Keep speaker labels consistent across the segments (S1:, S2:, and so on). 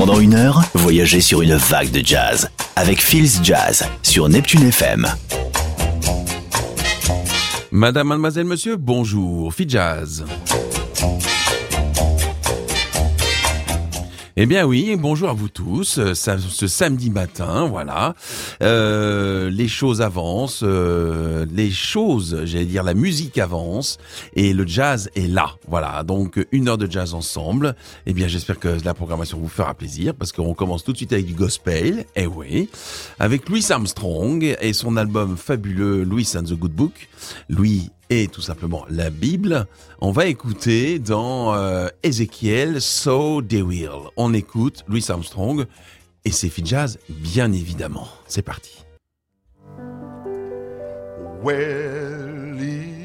S1: Pendant une heure, voyagez sur une vague de jazz avec Phil's Jazz sur Neptune FM.
S2: Madame, mademoiselle, monsieur, bonjour, Phil's Jazz. Eh bien oui, bonjour à vous tous, ce samedi matin, voilà, les choses avancent, la musique avance, et le jazz est là, voilà, donc une heure de jazz ensemble. Eh bien j'espère que la programmation vous fera plaisir, parce qu'on commence tout de suite avec du gospel, eh oui, avec Louis Armstrong et son album fabuleux Louis and the Good Book, Louis et tout simplement la Bible. On va écouter dans Ézéchiel, So They Will. On écoute Louis Armstrong et c'est Phil's Jazz, bien évidemment. C'est parti.
S3: Well,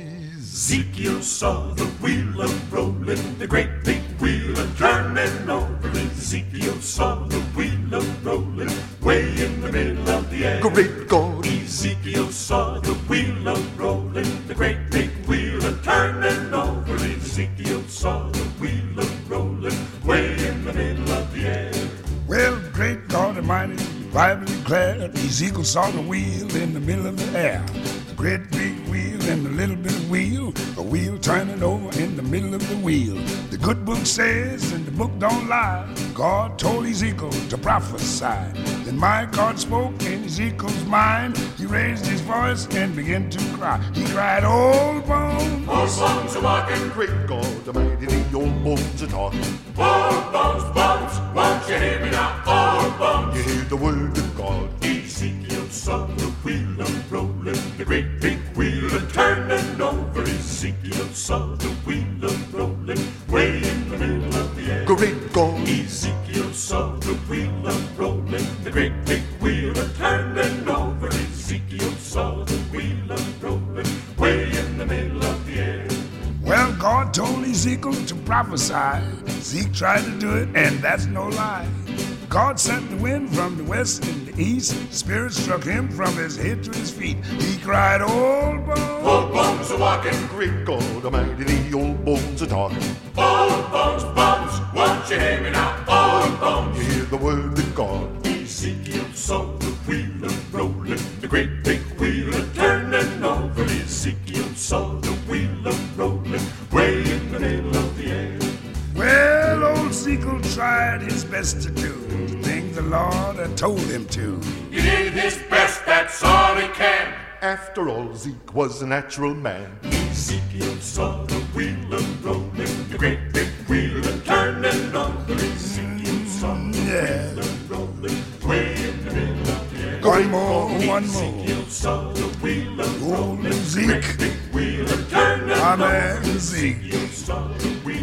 S3: Ezekiel saw the wheel rolling, the great big wheel turning over. Ezekiel saw the wheel rolling, way in the middle of the air. Great God! Ezekiel saw the wheel rolling, the great big wheel turning over. Ezekiel saw the wheel rolling, way in the middle of the air.
S4: Well, great God Almighty, the Bible declared Ezekiel saw the wheel in the middle of the air. The great big wheel and a little bit of wheel, a wheel turning over in the middle of the wheel. The good book says, and the book don't lie, God told Ezekiel to prophesy. Then my God spoke in Ezekiel's mind. He raised his voice and began to cry. He cried, old bones.
S3: Old bones are walking.
S5: Great God Almighty, the old bones are talking.
S3: Old bones, bones, won't you hear me now? Old bones.
S5: You hear the word of God.
S3: Ezekiel saw the wheel rolling, the great big wheel turning over. Ezekiel saw the wheel rolling, way in the middle of the air.
S5: Great God.
S3: Ezekiel saw the wheel rolling, the great big wheel turning over. Ezekiel saw the wheel rolling, way in the middle of the air.
S4: Well, God told Ezekiel to prophesy. Zeke tried to do it, and that's no lie. God sent the wind from the west and the east. Spirit struck him from his head to his feet. He cried, old bones.
S3: Old bones are walking.
S5: Great God Almighty, the old bones are talking.
S3: Old bones, bones, won't you hear me now? Old bones.
S5: You hear the word of God.
S3: Ezekiel saw the wheel rolling, the great big wheel turning over. Ezekiel saw the wheel rolling, way in the middle of the air.
S4: Well, old Ezekiel tried his best to do the things the Lord had told him to.
S3: He did his best, that's all he can.
S5: After all, Zeke was a natural man.
S3: Ezekiel saw the wheel rolling, the great big wheel turning over. Ezekiel saw the wheel rolling, way in the middle of the air.
S4: One more.
S3: Ezekiel saw the wheel
S4: Old
S3: rolling,
S4: Zeke.
S3: great big wheel turning
S4: My
S3: over.
S4: man Zeke.
S3: Ezekiel saw the wheel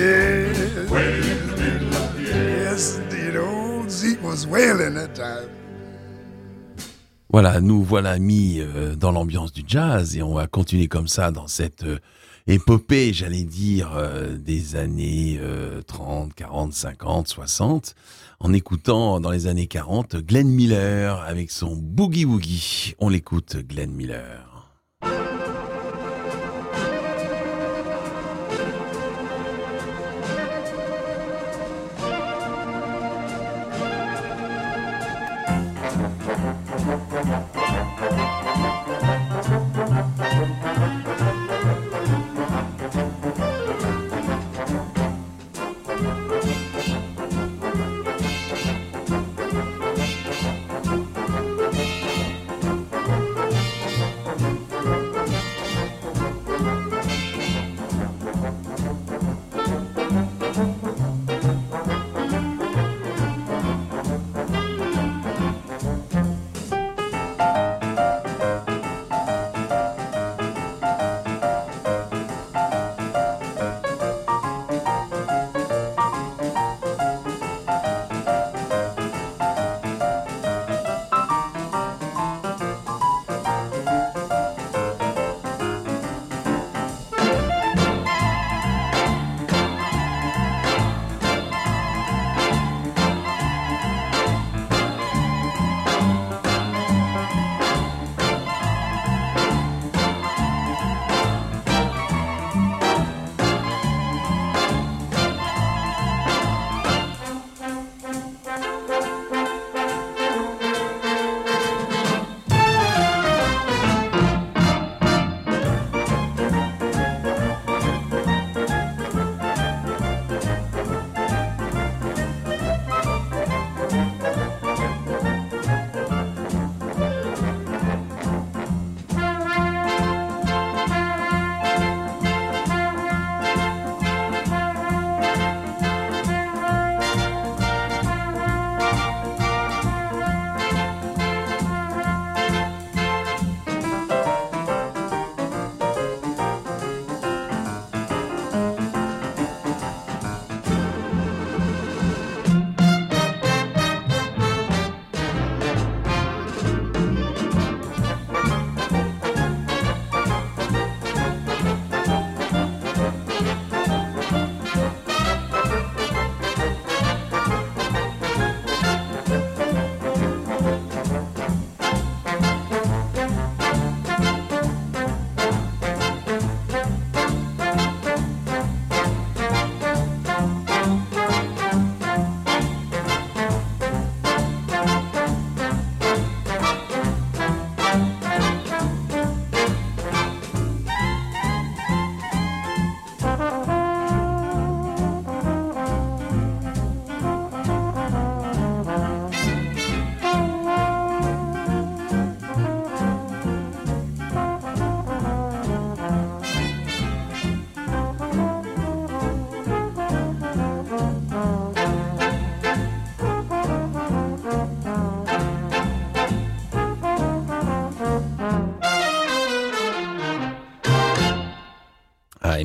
S4: Yes,
S3: way in the middle of the air.
S4: yes, indeed. Old Zeke was wailing that time.
S2: Voilà, nous voilà mis dans l'ambiance du jazz et on va continuer comme ça dans cette épopée, j'allais dire, des années 30, 40, 50, 60, en écoutant dans les années 40 Glenn Miller avec son Boogie Woogie. On l'écoute, Glenn Miller.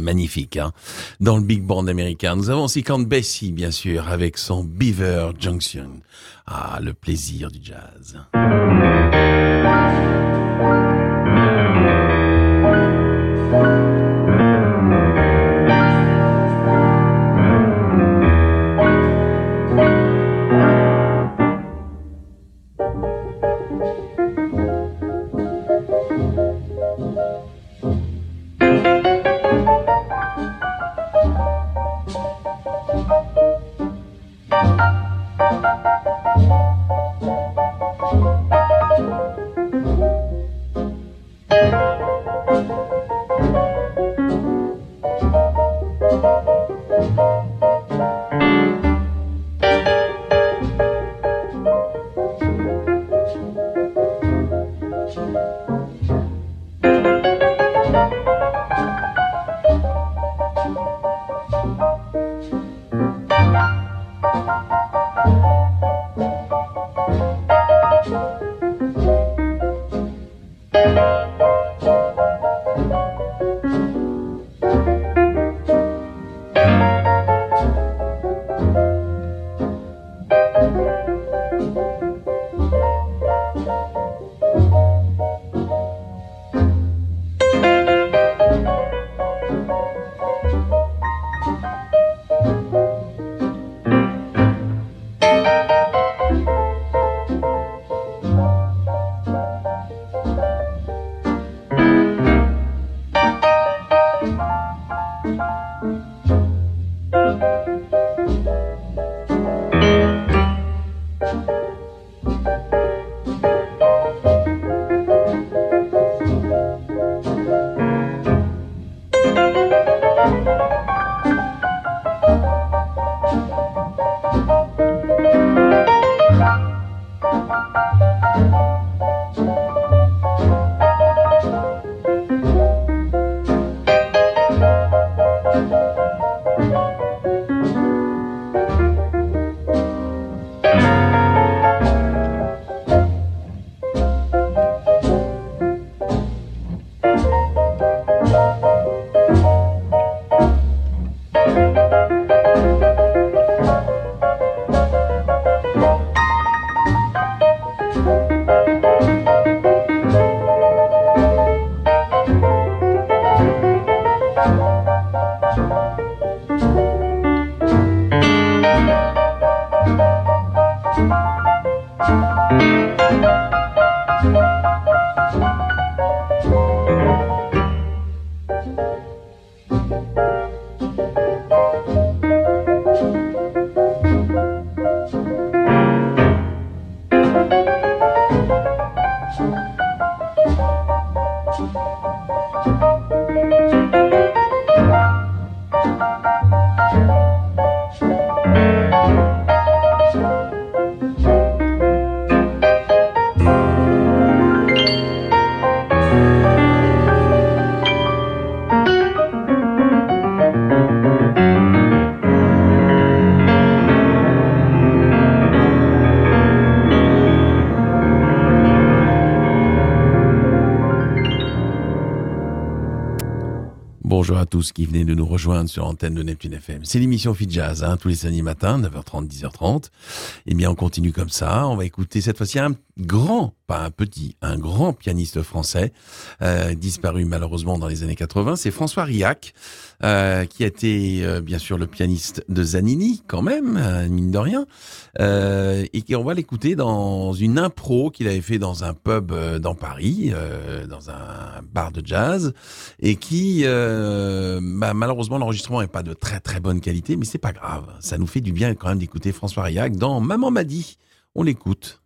S2: magnifique, hein, dans le big band américain. Nous avons aussi Count Basie, bien sûr, avec son Beaver Junction. Ah, le plaisir du jazz. Bonjour à tous qui venez de nous rejoindre sur l'antenne de Neptune FM. C'est l'émission Fit Jazz, tous les samedis matins, 9h30, 10h30. Eh bien, on continue comme ça. On va écouter cette fois-ci un grand, pas un petit, un grand pianiste français, disparu malheureusement dans les années 80. C'est François Riac, qui a été bien sûr le pianiste de Zanini, quand même, mine de rien. Et on va l'écouter dans une impro qu'il avait fait dans un pub dans Paris, dans un bar de jazz, et qui, malheureusement, l'enregistrement n'est pas de très très bonne qualité, mais c'est pas grave. Ça nous fait du bien quand même d'écouter François Riac dans Maman m'a dit. On l'écoute.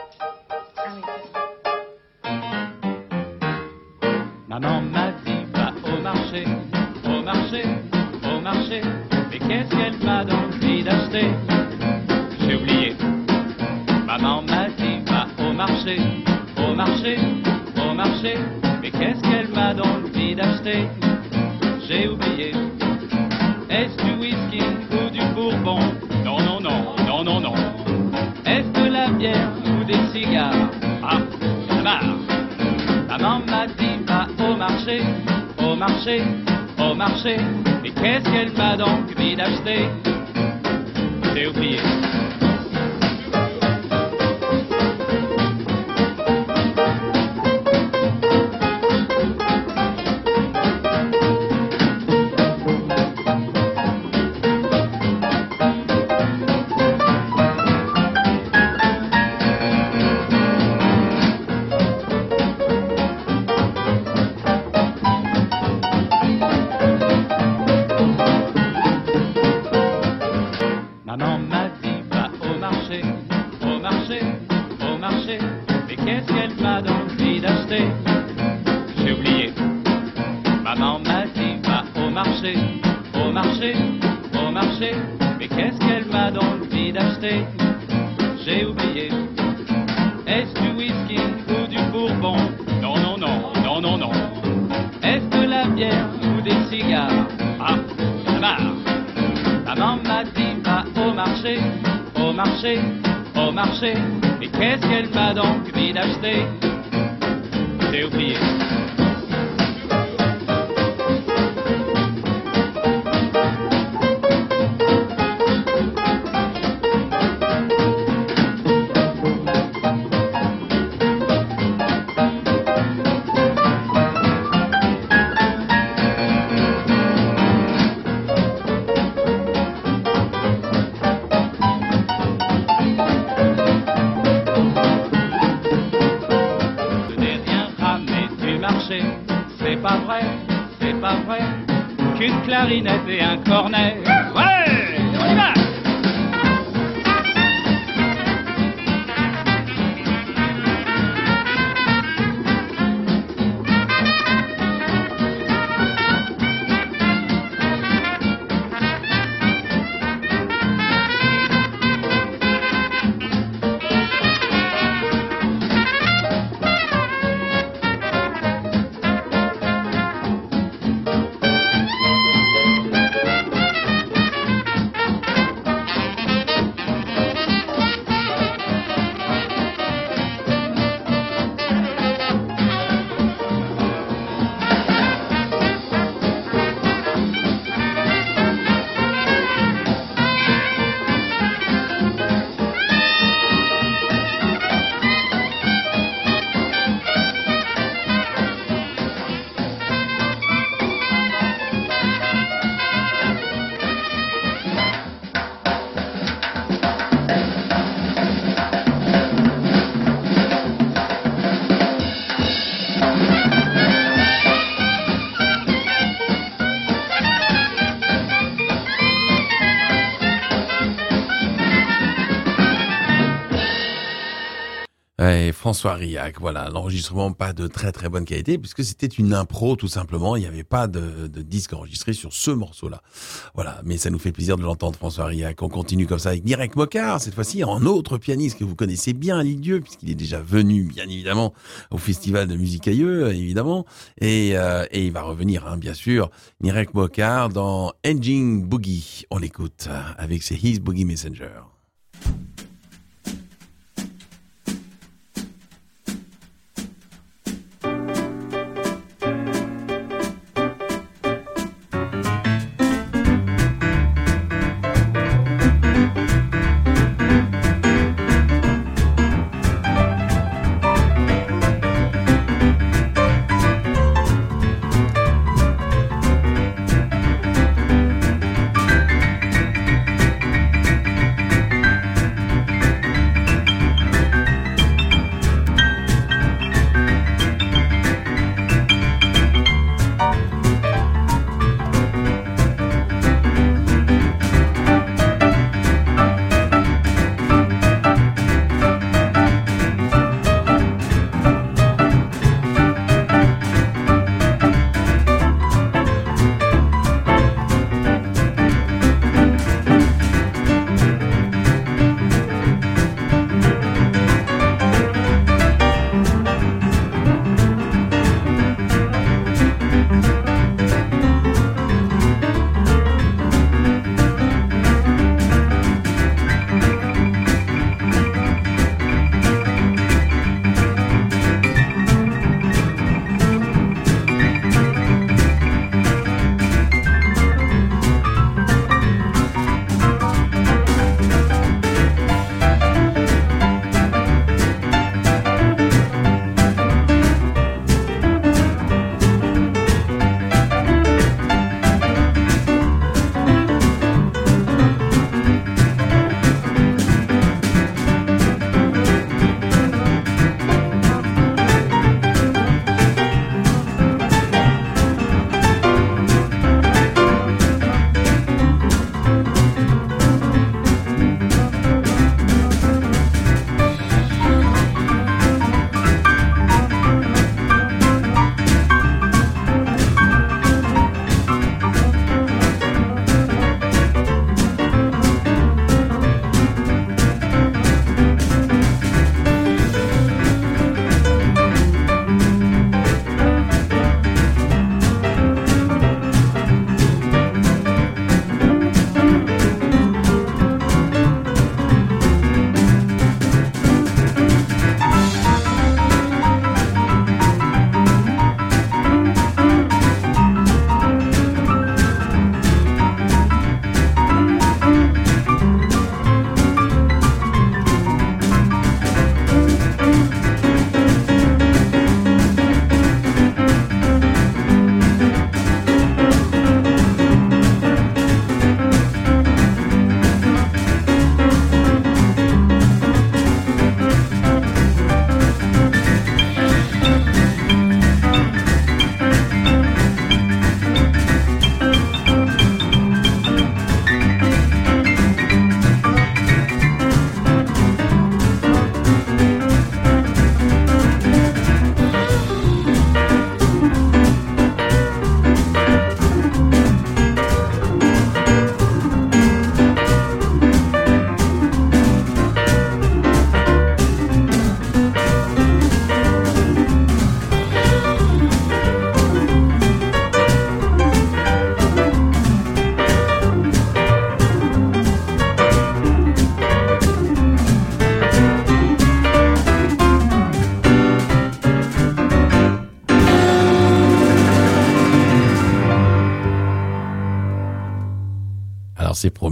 S6: Maman m'a dit va au marché, au marché, au marché. Mais qu'est-ce qu'elle m'a donc dit d'acheter? J'ai oublié. Maman m'a dit va au marché, au marché, au marché. Mais qu'est-ce qu'elle m'a donc dit d'acheter? J'ai oublié. Est-ce du whisky ou du bourbon? Non, non, non, non, non, non. Est-ce de la bière ou des cigares? Ah, ça marche. Maman m'a dit va au marché, au marché, au marché. Mais qu'est-ce qu'elle m'a donc mis d'acheter? J'ai oublié. Maman m'a dit va au marché, au marché, au marché. Mais qu'est-ce qu'elle m'a donc dit d'acheter? J'ai oublié. Maman m'a dit va au marché, au marché, au marché. Mais qu'est-ce qu'elle m'a donc dit d'acheter? J'ai oublié. Est-ce du whisky ou du bourbon? Non, non, non, non, non, non. Est-ce de la bière ou des cigares? Ah, ça marche. Maman m'a dit va au marché, au marché, au marché. Mais qu'est-ce qu'elle m'a donc mis d'acheter? J'ai oublié. C'est pas vrai, c'est pas vrai qu'une clarinette et un cornet. Ouais, on y va!
S2: Et François Riac, voilà, l'enregistrement pas de très très bonne qualité puisque c'était une impro tout simplement, il n'y avait pas de disque enregistré sur ce morceau-là. Voilà, mais ça nous fait plaisir de l'entendre François Riac. On continue comme ça avec Nirek Mokar, cette fois-ci en autre pianiste que vous connaissez bien à l'Île-Dieu puisqu'il est déjà venu bien évidemment au Festival de musique Aïeux, évidemment, et il va revenir bien sûr, Nirek Mokar dans Engine Boogie. On l'écoute avec ses His Boogie Messenger.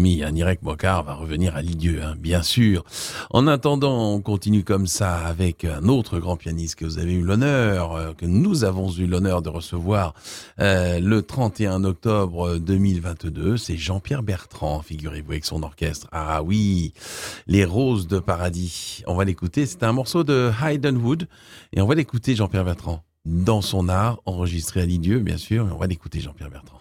S2: promis, Nirek Mokar va revenir à Lisieux, bien sûr. En attendant, on continue comme ça avec un autre grand pianiste que vous avez eu l'honneur, que nous avons eu l'honneur de recevoir le 31 octobre 2022. C'est Jean-Pierre Bertrand, figurez-vous, avec son orchestre. Ah oui, les Roses de Paradis. On va l'écouter, c'est un morceau de Hayden Wood. Et on va l'écouter, Jean-Pierre Bertrand, dans son art, enregistré à Lisieux, bien sûr. Mais on va l'écouter, Jean-Pierre Bertrand.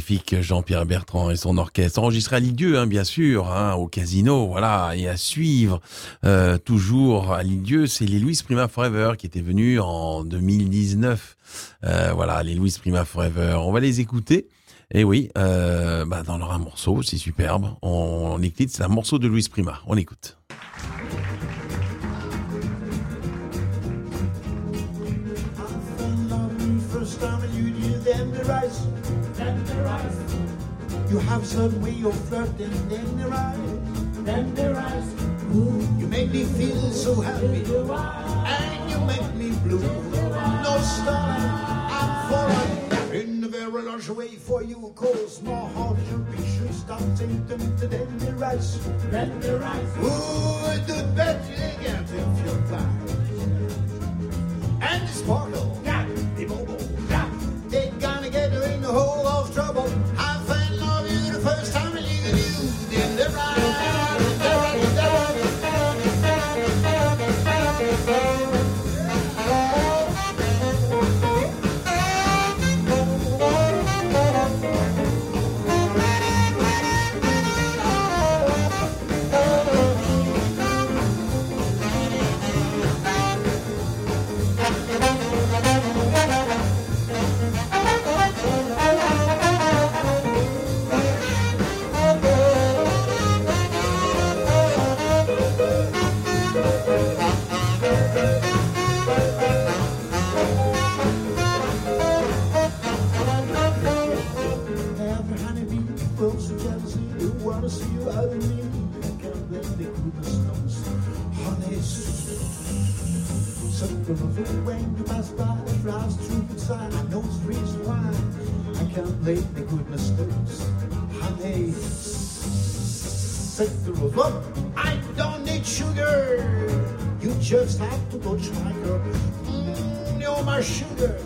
S2: magnifique Jean-Pierre Bertrand et son orchestre, enregistré à Lisieux, bien sûr, au Casino, voilà, et à suivre toujours à Lisieux, c'est les Louis Prima Forever qui étaient venus en 2019. Voilà, les Louis Prima Forever. On va les écouter. Et oui, dans leur un morceau, c'est superbe. On écoute, c'est un morceau de Louis Prima. On écoute.
S7: You have a certain way of flirting, then there rise. You make me feel so happy, and you make me blue. No star, I'm falling in a very large way for you. Cause my heart should be sure stop thinking to then there rise. Ooh, do better again if you're blind. And the sparkle, the mobile, they gonna get her in the hole of trouble. I fell in love with you the first time I knew you. Then the when you pass by, it flies through inside. I know it's the reason why I can't blame the goodness knows. Honey, set the rules. Look, I don't need sugar. You just have to go try, girl. You're my sugar.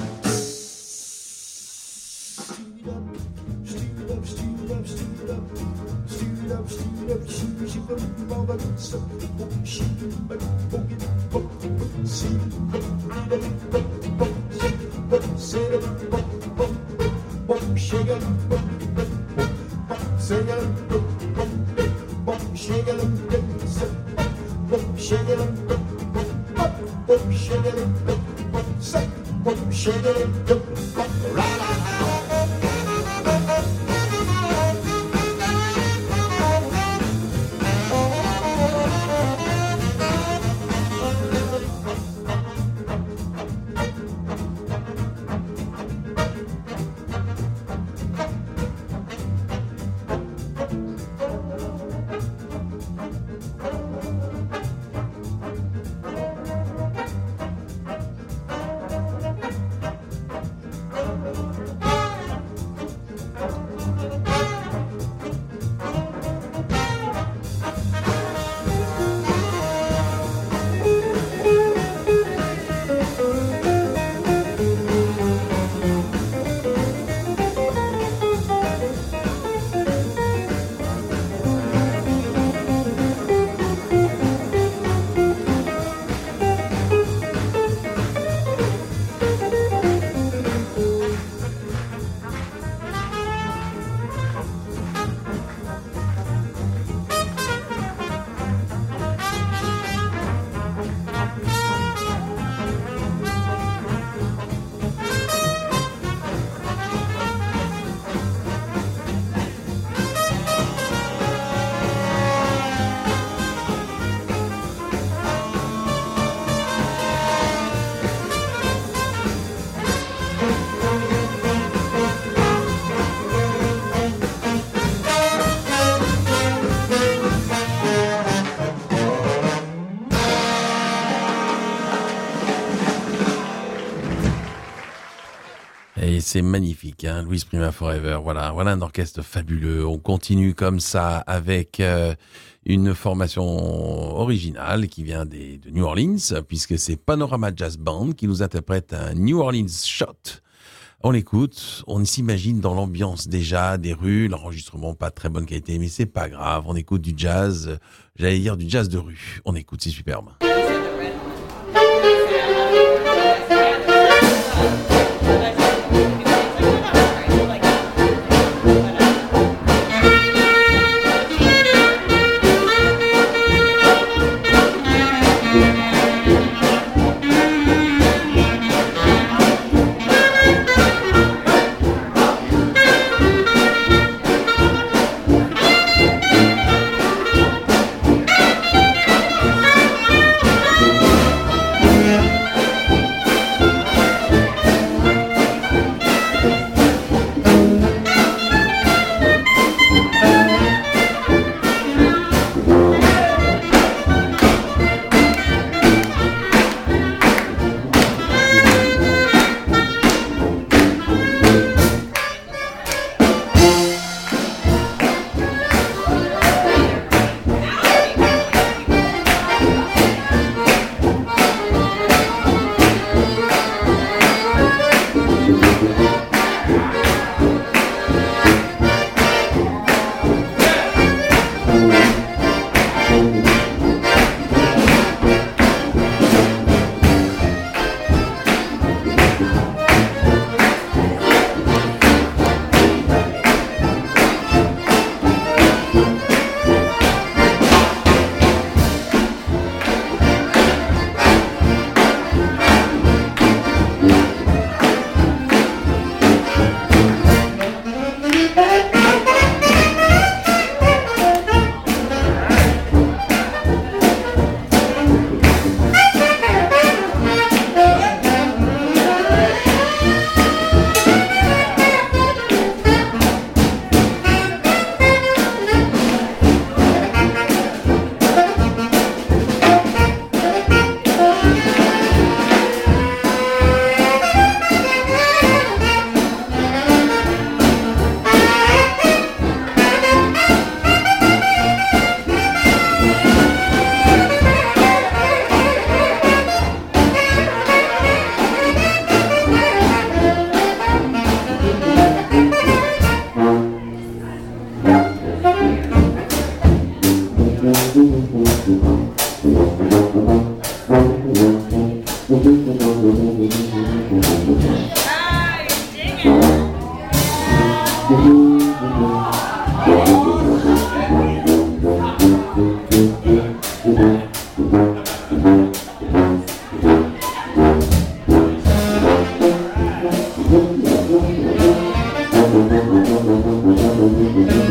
S2: Et c'est magnifique, Louis Prima Forever. Voilà un orchestre fabuleux. On continue comme ça avec une formation originale qui vient de New Orleans, puisque c'est Panorama Jazz Band qui nous interprète un New Orleans Shot. On l'écoute, on s'imagine dans l'ambiance déjà des rues, l'enregistrement pas de très bonne qualité, mais c'est pas grave. On écoute du jazz, j'allais dire du jazz de rue. On écoute, c'est superbe.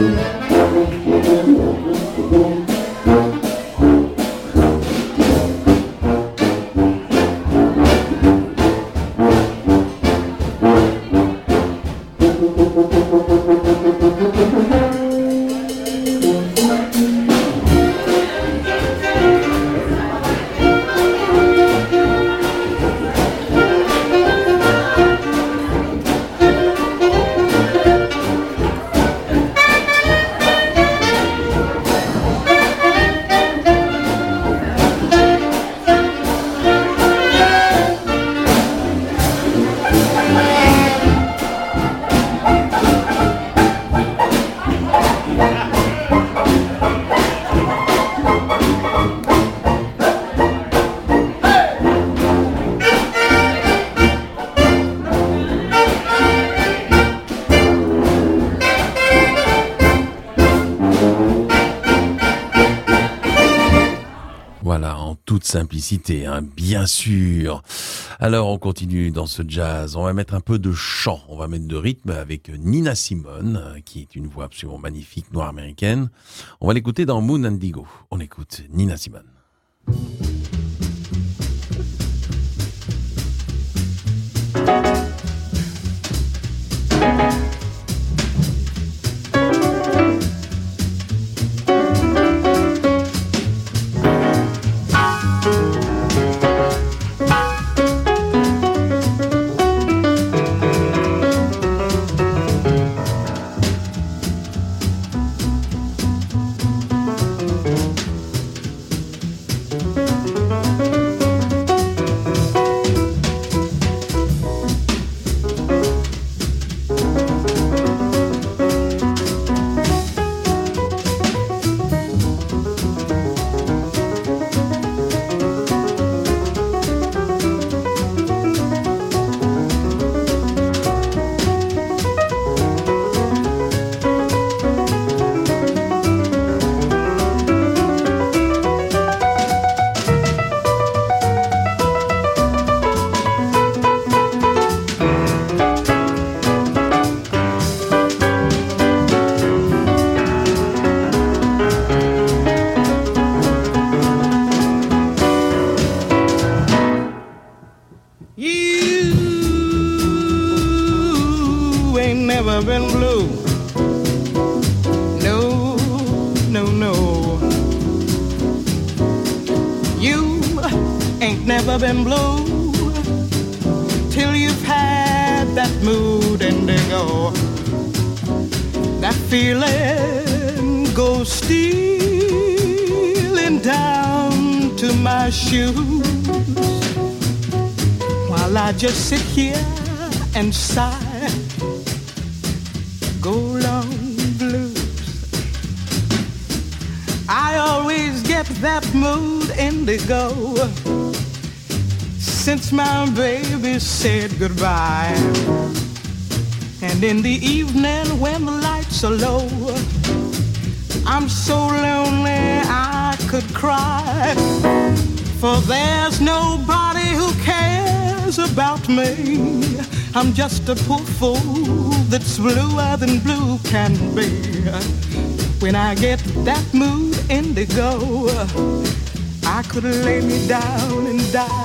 S2: Voilà, en toute simplicité, hein, bien sûr. Alors, on continue dans ce jazz. On va mettre un peu de chant, on va mettre de rythme avec Nina Simone, qui est une voix absolument magnifique, noire américaine. On va l'écouter dans Moon Indigo. On écoute Nina Simone.
S8: Been blue till you've had that mood indigo. That feeling goes stealing down to my shoes while I just sit here and sigh. Go long blues. I always get that mood indigo since my baby said goodbye. And in the evening when the lights are low, I'm so lonely I could cry. For there's nobody who cares about me. I'm just a poor fool that's bluer than blue can be. When I get that mood indigo, I could lay me down and die.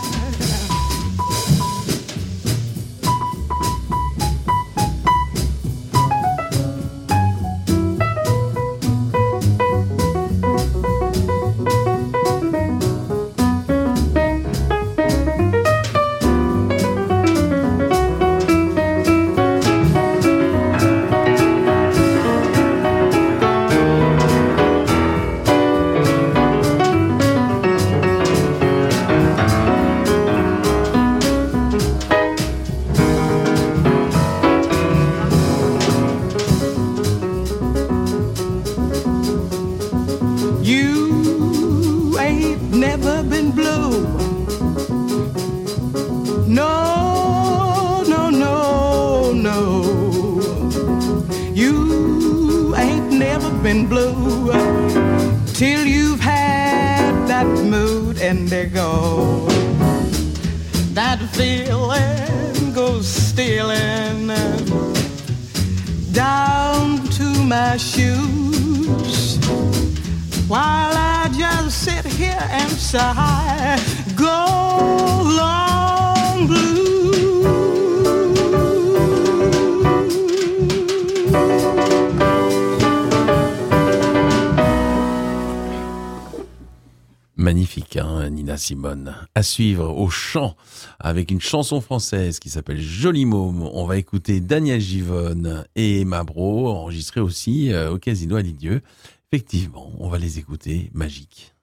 S8: That feeling goes stealing down to into my shoes while I just sit here and sigh. Go long blue.
S2: Magnifique, hein, Nina Simone. À suivre au chant avec une chanson française qui s'appelle Joli Môme. On va écouter Daniel Givonne et Emma Bro, enregistrés aussi au Casino à Lisieux. Effectivement, on va les écouter, magique.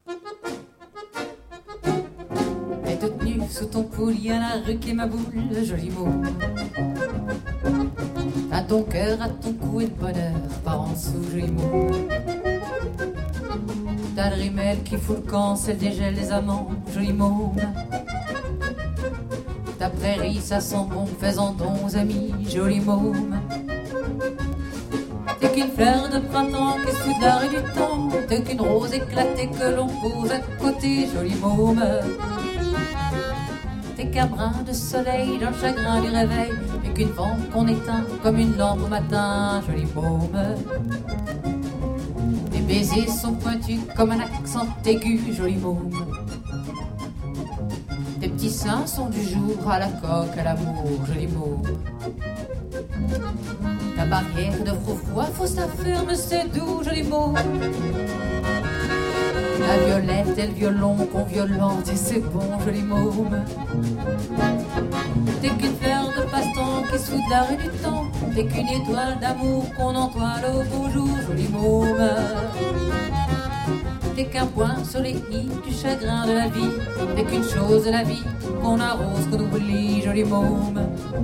S9: Elle est toute nue sous ton poulie à la rue qui est ma boule, joli môme. À ton cœur, à ton cou et le bonheur par en dessous, joli môme. T'as le rimel qui fout le camp, celle des gels, les amants, joli môme. Ta prairie, ça sent bon, faisant don aux amis, joli môme. T'es qu'une fleur de printemps qui se fout de la rue du temps. T'es qu'une rose éclatée que l'on pose à côté, joli môme. T'es qu'un brin de soleil dans le chagrin du réveil. T'es qu'une vente qu'on éteint comme une lampe au matin, joli môme. Tes baisers sont pointus comme un accent aigu, joli môme. Tes petits seins sont du jour à la coque, à l'amour, joli môme. Ta barrière de froufrou, faut s'affirmer, c'est doux, joli môme. La violette et le violon qu'on violente et c'est bon, joli môme. T'es qu'une fleur de passe-temps qui se fout de la rue du temps. T'es qu'une étoile d'amour qu'on entoile au beau jour, joli môme. T'es qu'un point sur les i du chagrin de la vie. T'es qu'une chose de la vie qu'on arrose, qu'on oublie, joli môme.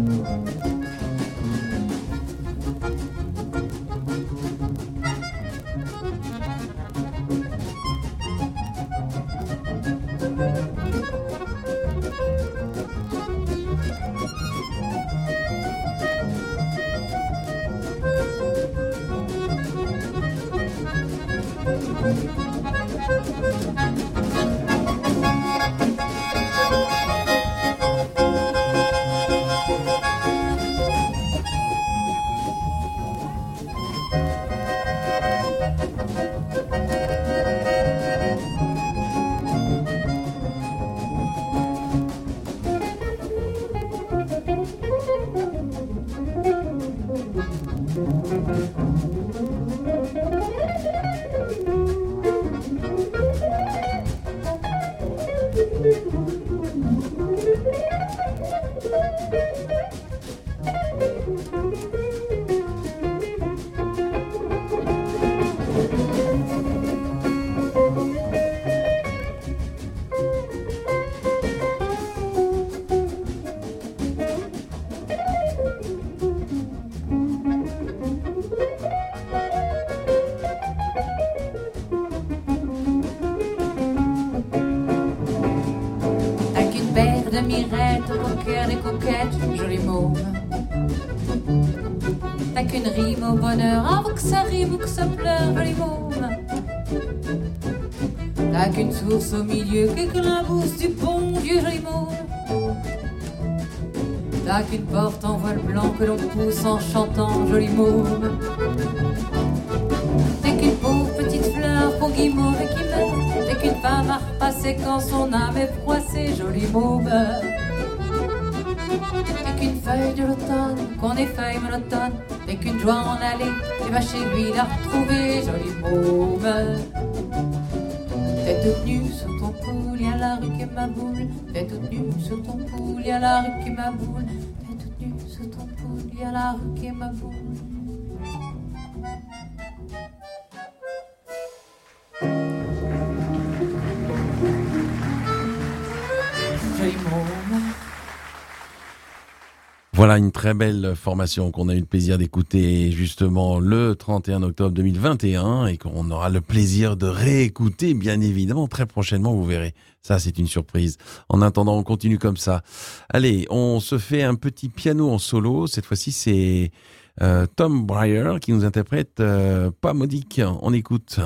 S9: T'as qu'une rime au bonheur avant que ça rime ou que ça pleure, joli môme. T'as qu'une source au milieu, que l'imbousse du bon Dieu, joli môme. T'as qu'une porte en voile blanc que l'on pousse en chantant, joli môme. T'es qu'une pauvre petite fleur qu'on guimauve et qui meurt. T'es qu'une femme à repasser quand son âme est froissée, joli môme. T'es qu'une feuille de l'automne, qu'on effeuille monotone. T'es qu'une joie en allée, tu vas chez lui la retrouver, joli môme. T'es toute nue sur ton poule, y'a la rue qui est ma boule. T'es toute nue sur ton poule, y'a la rue qui est ma boule. T'es toute nue sur ton poule, y'a la rue qui est ma boule. Joli môme.
S2: Voilà une très belle formation qu'on a eu le plaisir d'écouter justement le 31 octobre 2021 et qu'on aura le plaisir de réécouter bien évidemment très prochainement, vous verrez. Ça, c'est une surprise. En attendant, on continue comme ça. Allez, on se fait un petit piano en solo. Cette fois-ci, c'est Tom Breyer qui nous interprète Pas modique. On écoute.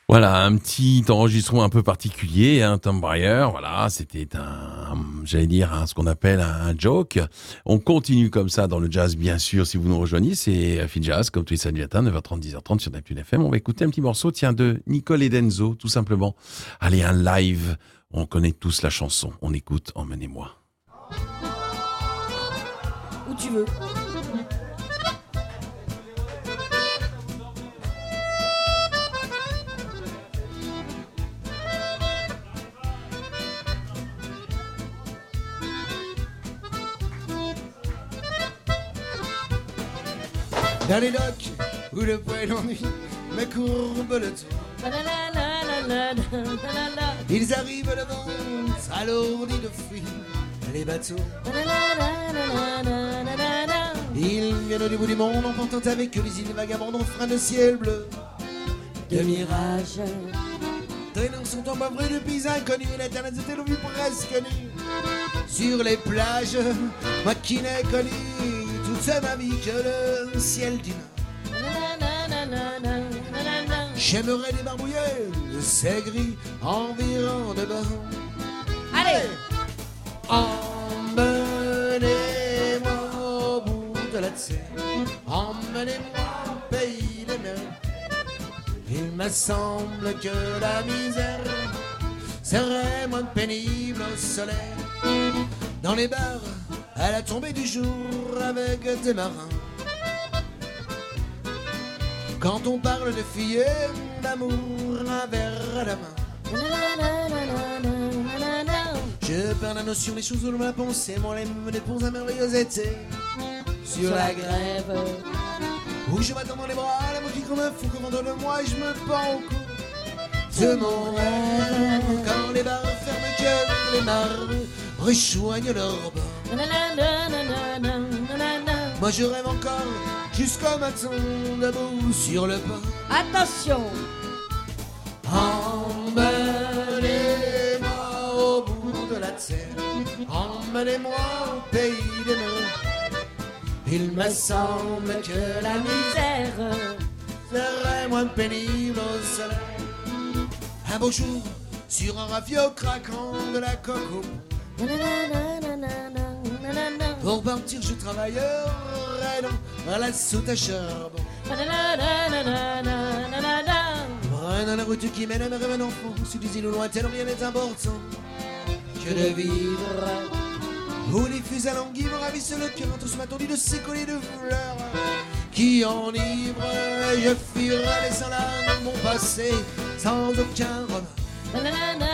S2: Voilà, un petit enregistrement un peu particulier, Tom Breyer, voilà, c'était ce qu'on appelle un joke. On continue comme ça dans le jazz, bien sûr, si vous nous rejoignez, c'est Phil Jazz, comme tous les samedis matins, 9h30, 10h30 sur Neptune FM. On va écouter un petit morceau, de Nicole et Denzo, tout simplement. Allez, un live, on connaît tous la chanson, on écoute Emmenez-moi.
S10: Où tu veux.
S7: Dans les docks où le poêle ennuie me courbe le tour. Ils arrivent le ventre alourdi de fruits, les bateaux. Ils viennent du bout du monde en portant avec eux les îles vagabondes en frein de ciel bleu. De mirage. Traînant son embabré de pays inconnus, l'éternité de vue presque nue. Sur les plages, moi qui n'ai connu toute ma vie que le ciel du Nord. J'aimerais débarbouiller de ces gris environ de bord.
S10: Allez!
S7: Emmenez-moi au bout de la terre, emmenez-moi au pays des mers. Il me semble que la misère serait moins pénible au soleil. Dans les bars, à la tombée du jour avec des marins. Quand on parle de filles et d'amour, un verre à la main. Je perds la notion des choses où ma pensée m'enlève des ponts à merveilleux été. Sur la grève, où je m'attends dans les bras, l'amour qui comme un fou commande de moi et je me pends au cou de mon rêve. Quand les bars ferment que les mares rejoignent leur bord. Moi je rêve encore jusqu'au matin debout sur le port.
S10: Attention!
S7: Emmenez-moi au bout de la terre, emmenez-moi au pays des mers. Il me semble que la misère serait moins pénible au soleil. Un beau jour, sur un ravio craquant de la coco. Pour partir, je travaillerai dans la soute à charbon. Prenant la route qui mène à mes rêves d'enfant, sur des îles lointaines, rien n'est important que de vivre. Où les fusées languivres ravissent le cœur, tous m'attendus de ces colliers de fleurs qui enivrent. Je fuirai laissant là mon passé, sans aucun remords.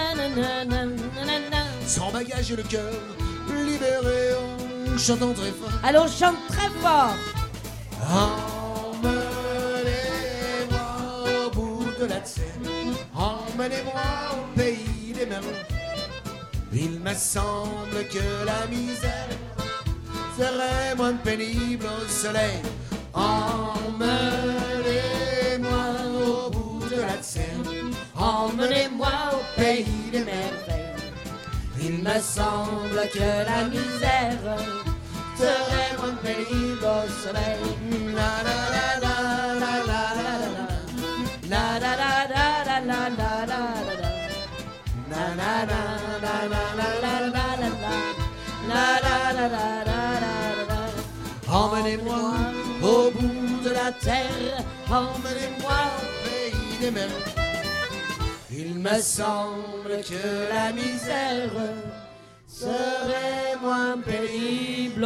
S7: Sans bagage et le cœur libéré en chantant très fort.
S10: Allons, chante très fort!
S7: Emmenez-moi au bout de la terre, emmenez-moi au pays des mers. Il me semble que la misère serait moins pénible au soleil. Emmenez-moi au bout de la terre, emmenez-moi au pays des merveilles. Il me semble que la misère serait moins pénible au soleil. La la la la la la la la la la la la la la la la la la la. Emmenez-moi au bout de la terre, emmenez-moi au pays des mers. Il me semble que la misère serait moins pénible.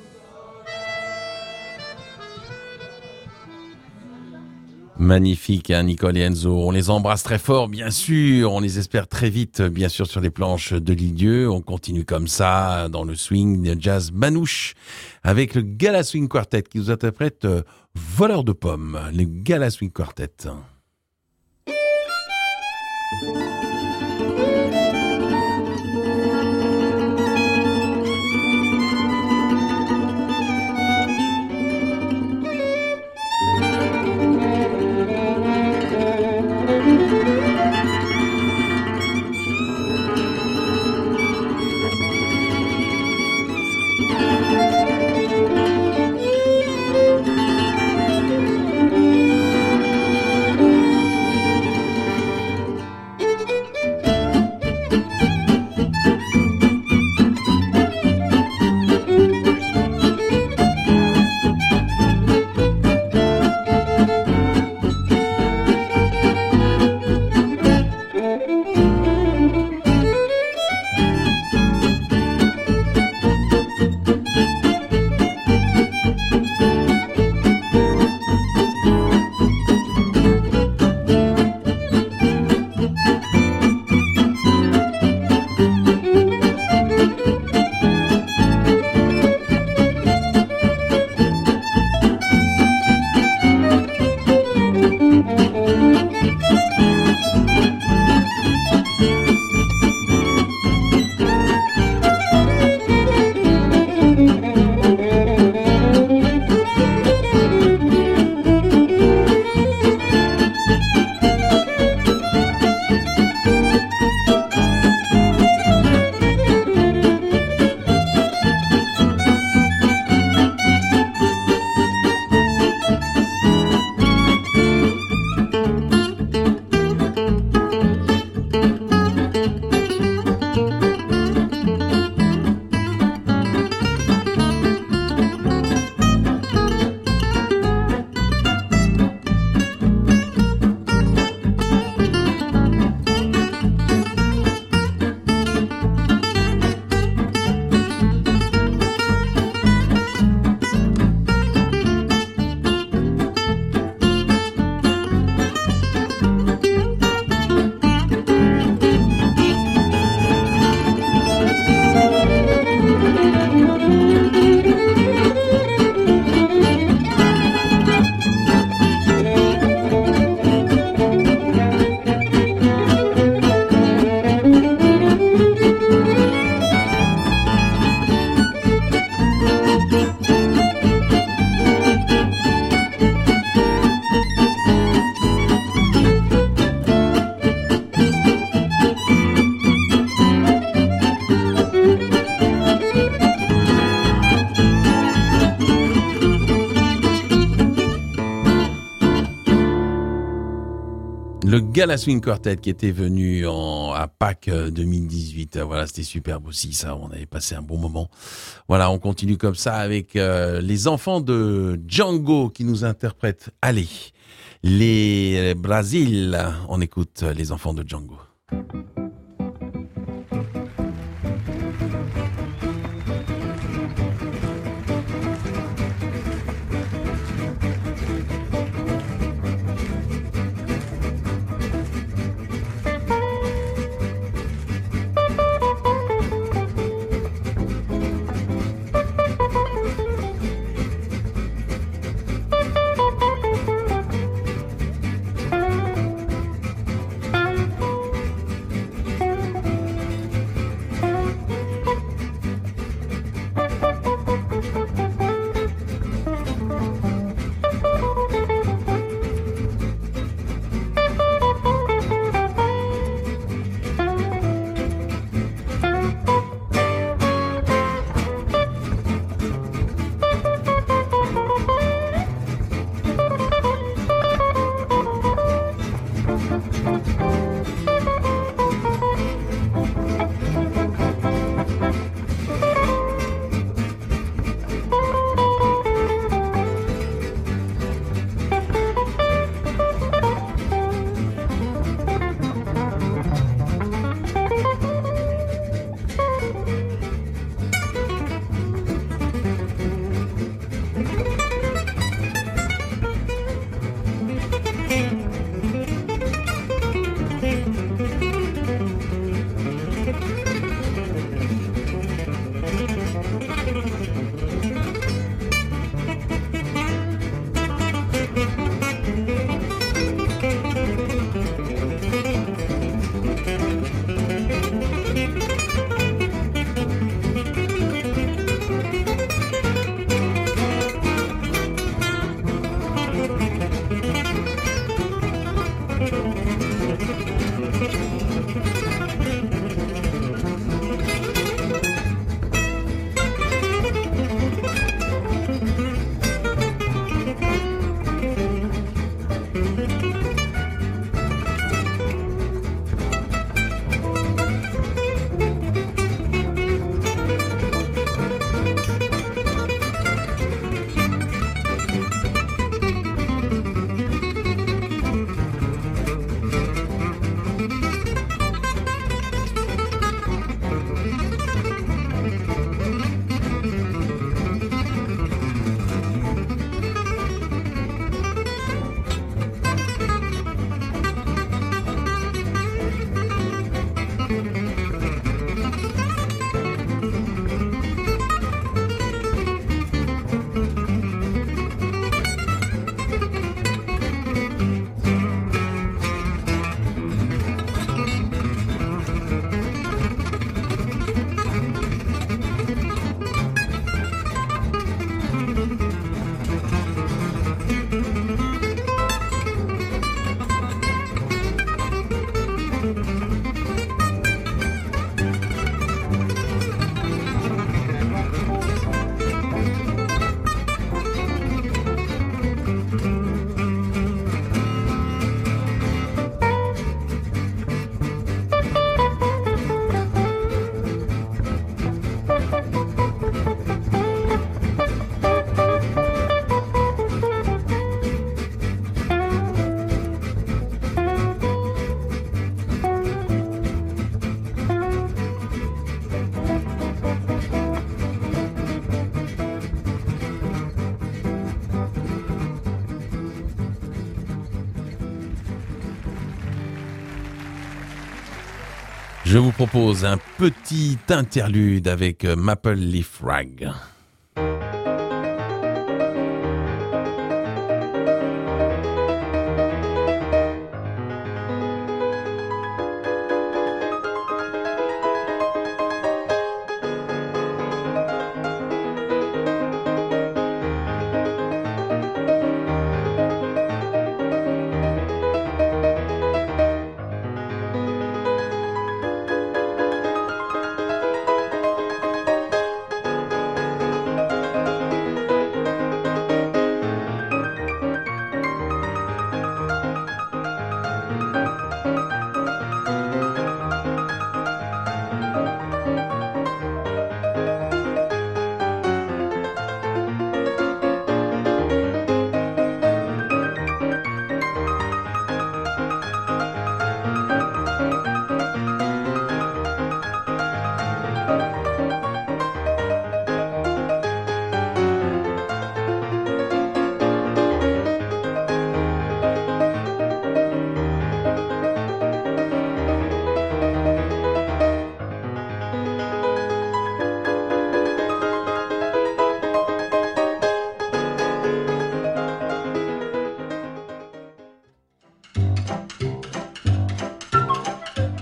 S2: Magnifique, Nicole et Enzo. On les embrasse très fort, bien sûr. On les espère très vite, bien sûr, sur les planches de Lisieux. On continue comme ça, dans le swing, le jazz manouche, avec le Gala Swing Quartet qui nous interprète Voleur de pommes, le Gala Swing Quartet. Gala Swing Quartet qui était venu à Pâques 2018. Voilà, c'était superbe aussi ça, on avait passé un bon moment. Voilà, on continue comme ça avec les enfants de Django qui nous interprètent. Allez, les Brésil, on écoute les enfants de Django. Je vous propose un petit interlude avec Maple Leaf Rag.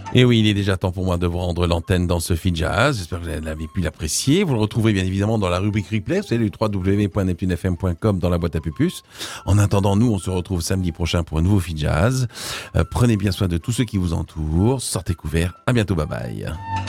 S2: Et oui, il est déjà temps pour moi de vous rendre l'antenne dans ce Sophie Jazz. J'espère que vous avez pu l'apprécier. Vous le retrouverez bien évidemment dans la rubrique replay. Vous savez, le www.neptunefm.com dans la boîte à pupus. En attendant, nous, on se retrouve samedi prochain pour un nouveau Sophie Jazz. Prenez bien soin de tous ceux qui vous entourent. Sortez couverts. À bientôt. Bye bye.